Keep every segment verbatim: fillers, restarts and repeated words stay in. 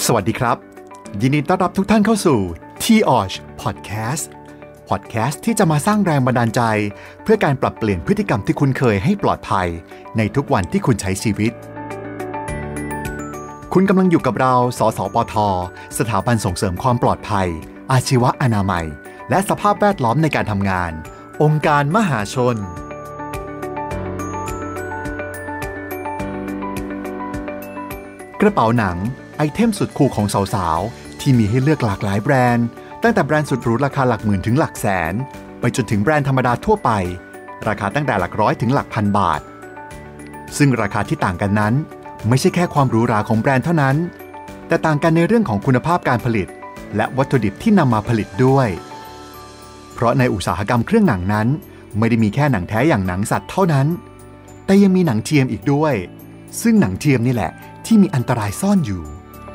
สวัสดีครับยินดีต้อนรับทุกท่านเข้าสู่ ที ออ เอช Podcast Podcast ที่จะมาสร้างแรงบันดาลใจเพื่อการปรับเปลี่ยนพฤติกรรมที่คุ้นเคยให้ปลอดภัยในทุกวันที่คุณใช้ชีวิตคุณกำลังอยู่กับเราสสปท.สถาบันส่งเสริมความปลอดภัยอาชีวะอนามัยและสภาพแวดล้อมในการทำงานองค์การมหาชนกระเป๋าหนังไอเทมสุดคูลของสาวๆที่มีให้เลือกหลากหลายแบรนด์ตั้งแต่แบรนด์สุดหรูราคาหลักหมื่นถึงหลักแสนไปจนถึงแบรนด์ธรรมดาทั่วไปราคาตั้งแต่หลักร้อยถึงหลักพันบาทซึ่งราคาที่ต่างกันนั้นไม่ใช่แค่ความหรูหราของแบรนด์เท่านั้นแต่ต่างกันในเรื่องของคุณภาพการผลิตและวัตถุดิบที่นำมาผลิตด้วยเพราะในอุตสาหกรรมเครื่องหนังนั้นไม่ได้มีแค่หนังแท้อย่างหนังสัตว์เท่านั้นแต่ยังมีหนังเทียมอีกด้วยซึ่งหนังเทียมนี่แหละที่มีอันตรายซ่อนอยู่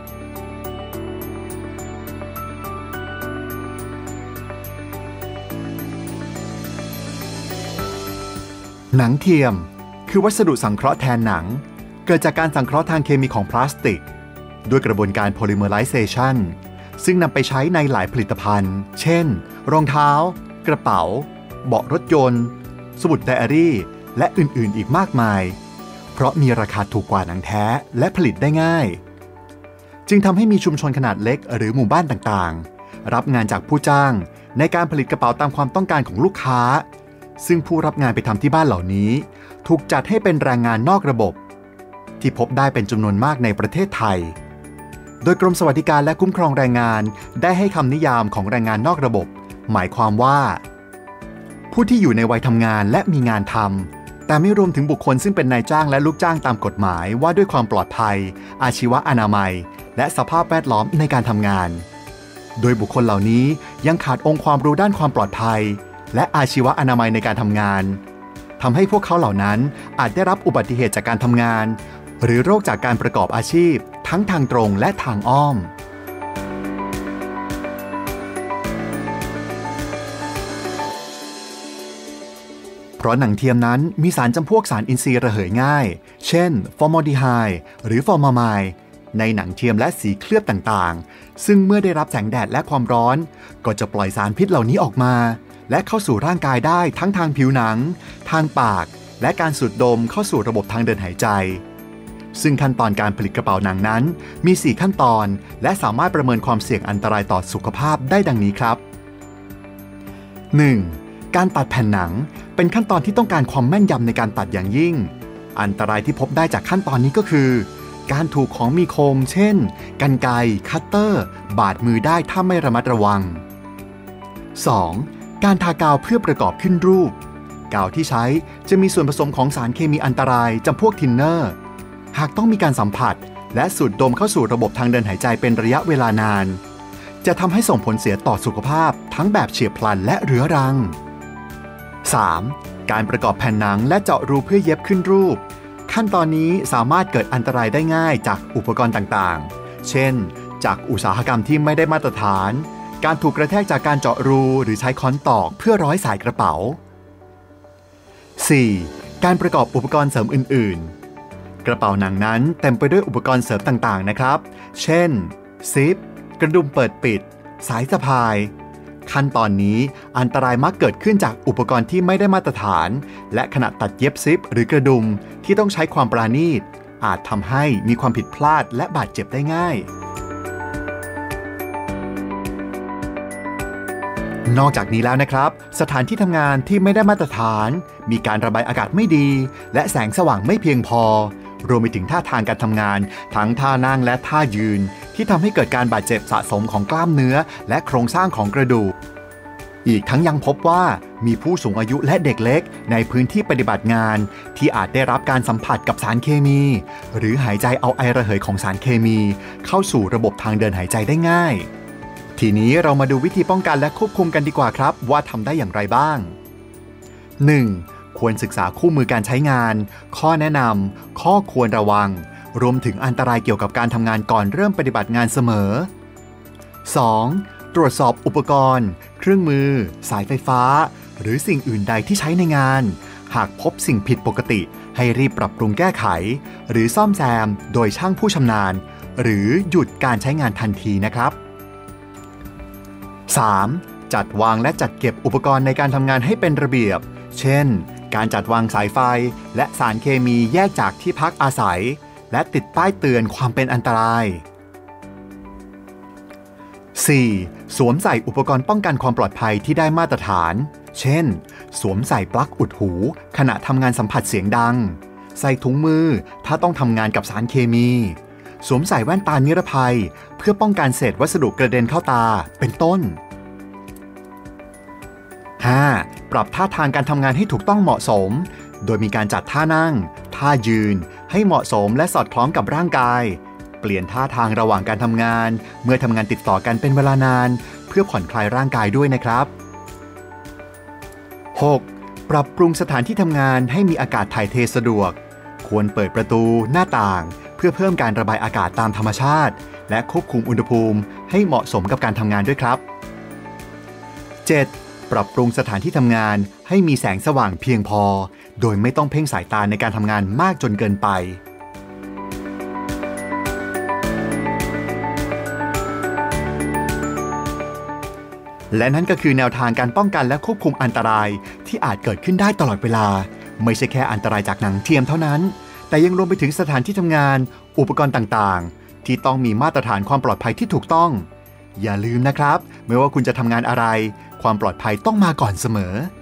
หนังเทียมคือวัสดุสังเคราะห์แทนหนังเกิดจากการสังเคราะห์ทางเคมีของพลาสติกด้วยกระบวนการ polymerization ซึ่งนำไปใช้ในหลายผลิตภัณฑ์เช่นรองเท้ากระเป๋าเบาะรถยนต์สมุดไดอารี่และอื่นๆอีกมากมายเพราะมีราคาถูกกว่าหนังแท้และผลิตได้ง่ายจึงทำให้มีชุมชนขนาดเล็กหรือหมู่บ้านต่างๆรับงานจากผู้จ้างในการผลิตกระเป๋าตามความต้องการของลูกค้าซึ่งผู้รับงานไปทำที่บ้านเหล่านี้ถูกจัดให้เป็นแรงงานนอกระบบที่พบได้เป็นจำนวนมากในประเทศไทยโดยกรมสวัสดิการและคุ้มครองแรงงานได้ให้คำนิยามของแรงงานนอกระบบหมายความว่าผู้ที่อยู่ในวัยทำงานและมีงานทำแต่ไม่รวมถึงบุคคลซึ่งเป็นนายจ้างและลูกจ้างตามกฎหมายว่าด้วยความปลอดภัยอาชีวะอนามัยและสภาพแวดล้อมในการทำงานโดยบุคคลเหล่านี้ยังขาดองค์ความรู้ด้านความปลอดภัยและอาชีวะอนามัยในการทำงานทำให้พวกเขาเหล่านั้นอาจได้รับอุบัติเหตุจากการทำงานหรือโรคจากการประกอบอาชีพทั้งทางตรงและทางอ้อมเพราะหนังเทียมนั้นมีสารจำพวกสารอินทรีย์ระเหยง่ายเช่นฟอร์มาลดีไฮด์หรือฟอร์มามายในหนังเทียมและสีเคลือบต่างๆซึ่งเมื่อได้รับแสงแดดและความร้อนก็จะปล่อยสารพิษเหล่านี้ออกมาและเข้าสู่ร่างกายได้ทั้งทางผิวหนังทางปากและการสูดดมเข้าสู่ระบบทางเดินหายใจซึ่งขั้นตอนการผลิตกระเป๋าหนังนั้นมีสี่ขั้นตอนและสามารถประเมินความเสี่ยงอันตรายต่อสุขภาพได้ดังนี้ครับ หนึ่ง. การตัดแผ่นหนังเป็นขั้นตอนที่ต้องการความแม่นยำในการตัดอย่างยิ่งอันตรายที่พบได้จากขั้นตอนนี้ก็คือการถูกของมีคมเช่นกรรไกรคัตเตอร์บาดมือได้ถ้าไม่ระมัดระวัง สอง. การทากาวเพื่อประกอบขึ้นรูปกาวที่ใช้จะมีส่วนผสมของสารเคมีอันตรายจำพวกทินเนอร์หากต้องมีการสัมผัสและสูดดมเข้าสู่ระบบทางเดินหายใจเป็นระยะเวลานานจะทำให้ส่งผลเสียต่อสุขภาพทั้งแบบเฉียบพลันและเรื้อรัง สาม. การประกอบแผ่นหนังและเจาะรูเพื่อเย็บขึ้นรูปขั้นตอนนี้สามารถเกิดอันตรายได้ง่ายจากอุปกรณ์ต่างๆเช่นจากอุตสาหกรรมที่ไม่ได้มาตรฐานการถูกกระแทกจากการเจาะรูหรือใช้ค้อนตอกเพื่อร้อยสายกระเป๋า สี่. การประกอบอุปกรณ์เสริมอื่นๆกระเป๋าหนังนั้นเต็มไปด้วยอุปกรณ์เสริมต่างๆนะครับเช่นซิปกระดุมเปิดปิดสายสะพายขั้นตอนนี้อันตรายมักเกิดขึ้นจากอุปกรณ์ที่ไม่ได้มาตรฐานและขณะตัดเย็บซิปหรือกระดุมที่ต้องใช้ความปราณีตอาจทำให้มีความผิดพลาดและบาดเจ็บได้ง่ายนอกจากนี้แล้วนะครับสถานที่ทำงานที่ไม่ได้มาตรฐานมีการระบายอากาศไม่ดีและแสงสว่างไม่เพียงพอรวมไปถึงท่าทางการทำงานทั้งท่านั่งและท่ายืนที่ทำให้เกิดการบาดเจ็บสะสมของกล้ามเนื้อและโครงสร้างของกระดูกอีกทั้งยังพบว่ามีผู้สูงอายุและเด็กเล็กในพื้นที่ปฏิบัติงานที่อาจได้รับการสัมผัสกับสารเคมีหรือหายใจเอาไอระเหยของสารเคมีเข้าสู่ระบบทางเดินหายใจได้ง่ายทีนี้เรามาดูวิธีป้องกันและควบคุมกันดีกว่าครับว่าทำได้อย่างไรบ้าง หนึ่ง. ควรศึกษาคู่มือการใช้งานข้อแนะนำข้อควรระวังรวมถึงอันตรายเกี่ยวกับการทำงานก่อนเริ่มปฏิบัติงานเสมอ สอง. ตรวจสอบอุปกรณ์เครื่องมือสายไฟฟ้าหรือสิ่งอื่นใดที่ใช้ในงานหากพบสิ่งผิดปกติให้รีบปรับปรุงแก้ไขหรือซ่อมแซมโดยช่างผู้ชำนาญหรือหยุดการใช้งานทันทีนะครับ สาม จัดวางและจัดเก็บอุปกรณ์ในการทำงานให้เป็นระเบียบเช่นการจัดวางสายไฟและสารเคมีแยกจากที่พักอาศัยและติดป้ายเตือนความเป็นอันตราย สี่ สวมใส่อุปกรณ์ป้องกันความปลอดภัยที่ได้มาตรฐานเช่นสวมใส่ปลั๊กอุดหูขณะทำงานสัมผัสเสียงดังใส่ถุงมือถ้าต้องทำงานกับสารเคมีสวมใส่แว่นตานิรภัยเพื่อป้องกันเศษวัสดุกระเด็นเข้าตาเป็นต้น ห้า ปรับท่าทางการทำงานให้ถูกต้องเหมาะสมโดยมีการจัดท่านั่งท่ายืนให้เหมาะสมและสอดคล้องกับร่างกายเปลี่ยนท่าทางระหว่างการทำงานเมื่อทำงานติดต่อกันเป็นเวลานานเพื่อผ่อนคลายร่างกายด้วยนะครับ หก ปรับปรุงสถานที่ทำงานให้มีอากาศถ่ายเทสะดวกควรเปิดประตูหน้าต่างเพื่อเพิ่มการระบายอากาศตามธรรมชาติและควบคุมอุณหภูมิให้เหมาะสมกับการทำงานด้วยครับ เจ็ด ปรับปรุงสถานที่ทำงานให้มีแสงสว่างเพียงพอโดยไม่ต้องเพ่งสายตาในการทำงานมากจนเกินไปและนั่นก็คือแนวทางการป้องกันและควบคุมอันตรายที่อาจเกิดขึ้นได้ตลอดเวลาไม่ใช่แค่อันตรายจากหนังเทียมเท่านั้นแต่ยังรวมไปถึงสถานที่ทำงานอุปกรณ์ต่างๆที่ต้องมีมาตรฐานความปลอดภัยที่ถูกต้องอย่าลืมนะครับไม่ว่าคุณจะทำงานอะไรความปลอดภัยต้องมาก่อนเสมอ